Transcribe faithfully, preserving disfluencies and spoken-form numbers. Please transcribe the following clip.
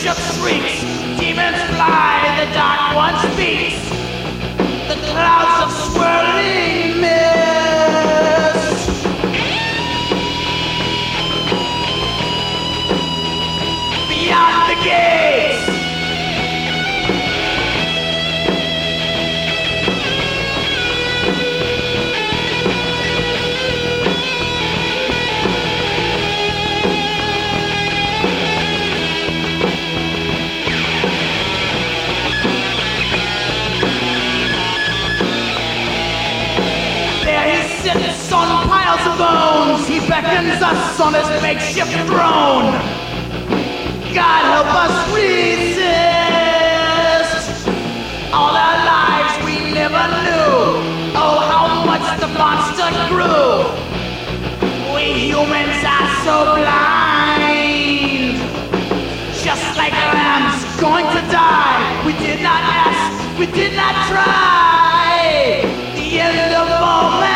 spaceship shrieks, demons fly, the dark one speaks. The clouds of swirling mist. Beyond the gates. On piles of bones, he beckons us on his makeshift throne. God help us resist. All our lives we never knew. Oh, how much the monster grew. We humans are so blind. Just like lambs going to die. We did not ask, we did not try. The end of all man.